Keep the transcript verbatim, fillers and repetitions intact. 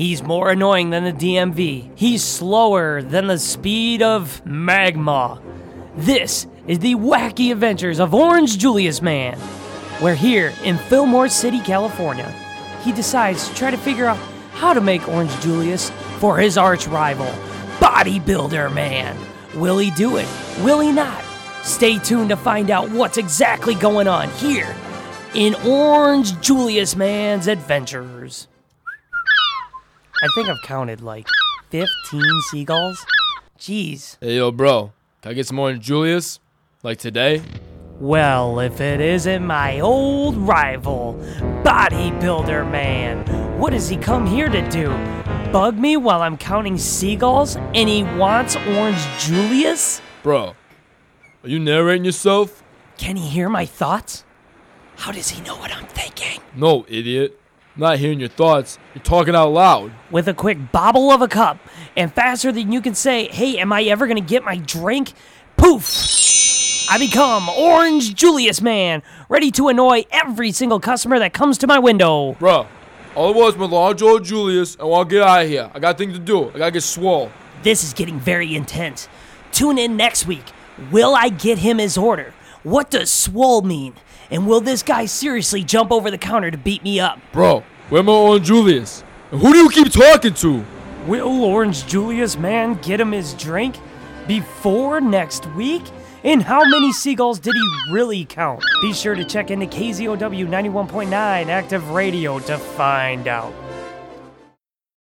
He's more annoying than the D M V. He's slower than the speed of magma. This is the wacky adventures of Orange Julius Man, where here in Fillmore City, California, he decides to try to figure out how to make Orange Julius for his arch rival, Bodybuilder Man. Will he do it? Will he not? Stay tuned to find out what's exactly going on here in Orange Julius Man's adventures. I think I've counted like fifteen seagulls. Jeez. Hey, yo, bro. Can I get some Orange Julius? Like today? Well, if it isn't my old rival, Bodybuilder Man. What does he come here to do? Bug me while I'm counting seagulls and he wants Orange Julius? Bro, are you narrating yourself? Can he hear my thoughts? How does he know what I'm thinking? No, idiot. I'm not hearing your thoughts. You're talking out loud. With a quick bobble of a cup, and faster than you can say, hey, am I ever gonna get my drink? Poof! I become Orange Julius Man, ready to annoy every single customer that comes to my window. Bro, all it was was large old Julius. I want to get out of here. I got things to do. I got to get swole. This is getting very intense. Tune in next week. Will I get him his order? What does swole mean? And will this guy seriously jump over the counter to beat me up? Bro, where my Orange Julius? And who do you keep talking to? Will Orange Julius Man get him his drink before next week? And how many seagulls did he really count? Be sure to check into K Z O W ninety-one point nine Active Radio to find out.